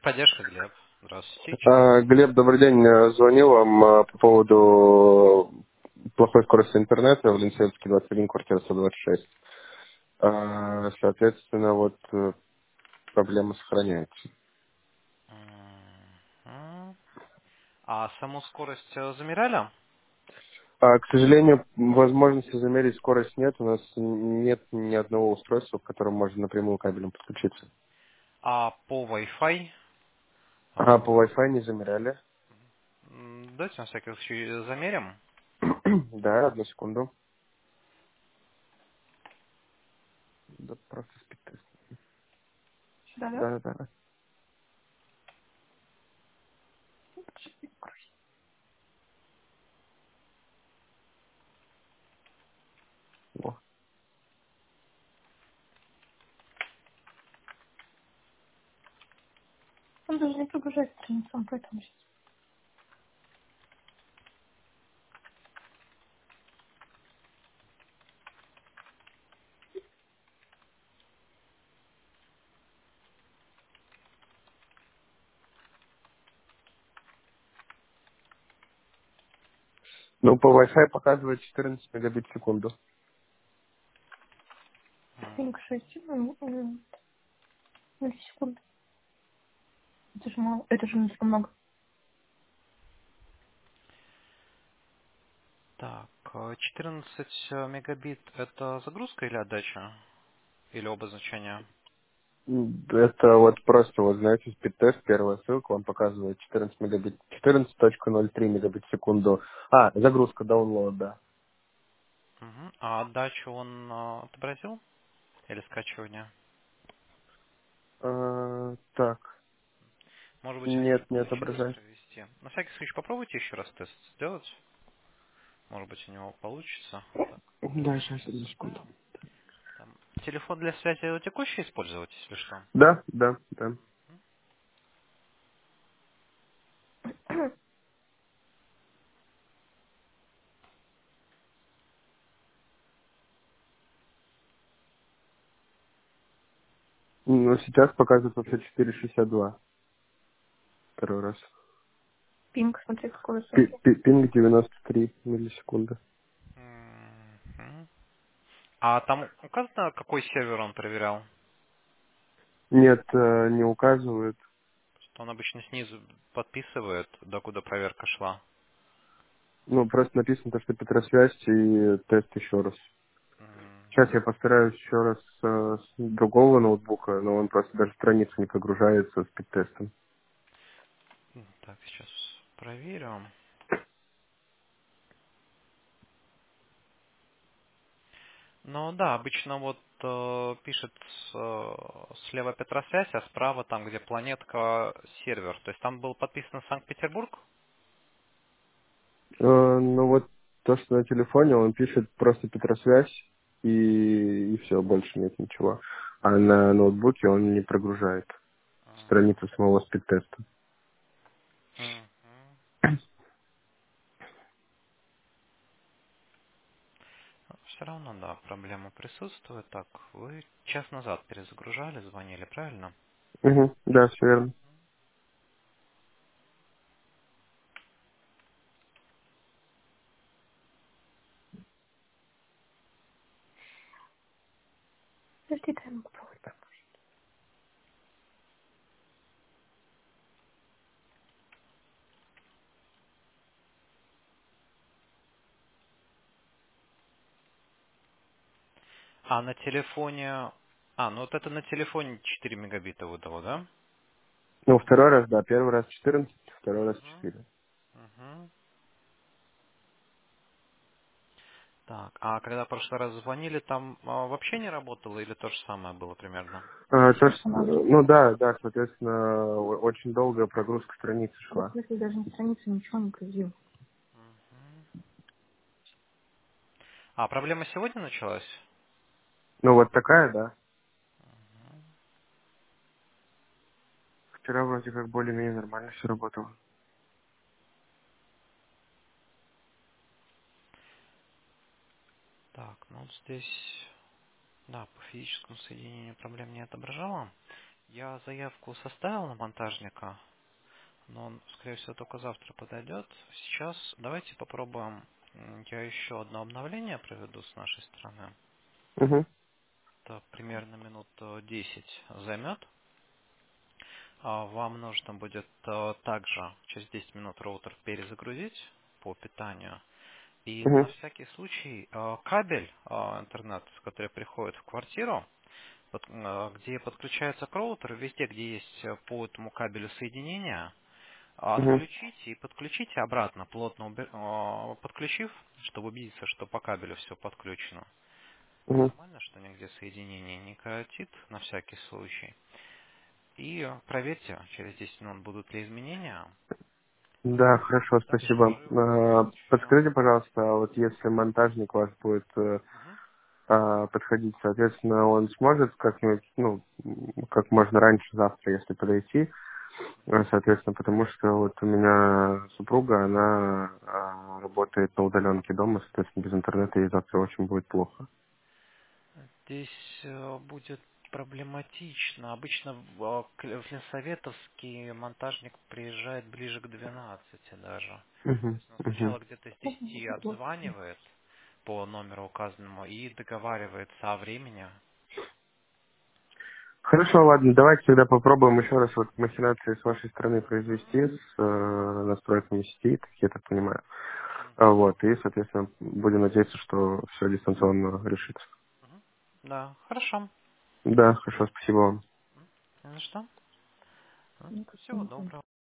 Техподдержка, Глеб. Здравствуйте. Чем могу Глеб, помочь? добрый день. Звонил вам по поводу плохой скорости интернета в Ленсердске 21, квартира 126. Соответственно, проблема сохраняется. Мгм. А саму скорость замеряли? К сожалению, возможности замерить скорость нет. У нас нет ни одного устройства, к которому можно напрямую кабелем подключиться. А по Wi-Fi? По А, Wi-Fi не замеряли. Давайте на всякий случай замерим. Да, одну секунду. Да, просто спит. Да, да, да. Во. Он даже не прогружает страницу, он поэтому сейчас. Ну, по Wi-Fi показывает 14 мегабит в секунду. М, 5-6 миллисекунд. Это же мало. Это же слишком много. Так, 14 мегабит это загрузка или отдача? Или оба значения? Это вот просто, вот знаете, спидтест, первая ссылка, он показывает 14 мегабит, 14.03 мегабит в секунду. Загрузка, download, да. Мгм. А отдачу он отобразил? Или скачивание? Так, Может быть, у него не нет, не получилось отображает. провести. На всякий случай попробуйте еще раз тест сделать. Может быть, у него получится. Так, Да, сейчас, одну секунду. запускаем. Там, телефон для связи текущий использовать, если что? Да, да, да. Ну, сейчас показывает вообще 4,62 второй раз. Пинг, смотри, какой высокий. Пинг 93 миллисекунды. Мгм. А там указано, какой сервер он проверял? Нет, не указывает. Что он обычно снизу подписывает, докуда проверка шла. Ну, просто написано то, что Петросвязь и тест еще раз. Сейчас я Мгм. постараюсь еще раз с другого ноутбука, но он просто даже страница не прогружается с пит-тестом. Так, сейчас проверю. Ну да, обычно вот пишет слева Петросвязь, а справа там, где планетка, сервер. То есть там был подписан Санкт-Петербург? Ну вот то, что на телефоне, он пишет просто Петросвязь и все, больше нет ничего. А на ноутбуке он не прогружает страницу самого спид-теста. Мгм. Все равно, да, проблема присутствует. Так, вы час назад перезагружали, звонили, правильно? Угу, да, все верно. Подожди, дай ему попробовать. А на телефоне... ну вот это на телефоне 4 мегабита выдало, да? Ну, второй раз, да, первый раз 14, второй раз Мгм. 4. Мгм. Так, а когда в прошлый раз звонили, там вообще не работало или то же самое было примерно? Ну да, да, соответственно, очень долгая прогрузка страницы шла. В смысле, даже на странице ничего не грузил. Мгм. А проблема сегодня началась? Ну вот такая, да. Вчера вроде как более-менее нормально все работало. Так, ну вот здесь, да, по физическому соединению проблем не отображала. Я заявку составил на монтажника, но он, скорее всего, только завтра подойдет. Сейчас давайте попробуем. Я еще одно обновление проведу с нашей стороны. Угу. Это примерно минут 10 займет. Вам нужно будет также через 10 минут роутер перезагрузить по питанию. И на Угу. всякий случай кабель интернет, который приходит в квартиру, где подключается к роутеру, везде, где есть по этому кабелю соединение, Угу. отключите и подключите обратно, плотно подключив, чтобы убедиться, что по кабелю все подключено. Угу. Нормально, что нигде соединение не коротит, на всякий случай. И проверьте, через 10 минут будут ли изменения. Да, И хорошо, спасибо. дальше уже... Подскажите, пожалуйста, а вот если монтажник ваш будет Мгм. подходить, соответственно, он сможет как-нибудь, ну, как можно раньше завтра, если подойти, соответственно, потому что вот у меня супруга, она работает на удаленке дома, соответственно, без интернета ей завтра очень будет плохо. Здесь будет проблематично. Обычно в Ленсоветовский монтажник приезжает ближе к 12 даже. То Мгм, есть он мгм. сначала где-то с 10 обзванивает по номеру указанному и договаривается о времени. Хорошо, ладно, давайте тогда попробуем еще раз вот махинации с вашей стороны произвести Мгм. с настройками сети, как я так понимаю. Мгм. Вот, и, соответственно, будем надеяться, что все дистанционно решится. Мгм. Да, хорошо. Да, хорошо, спасибо вам. Не за что. Всего доброго.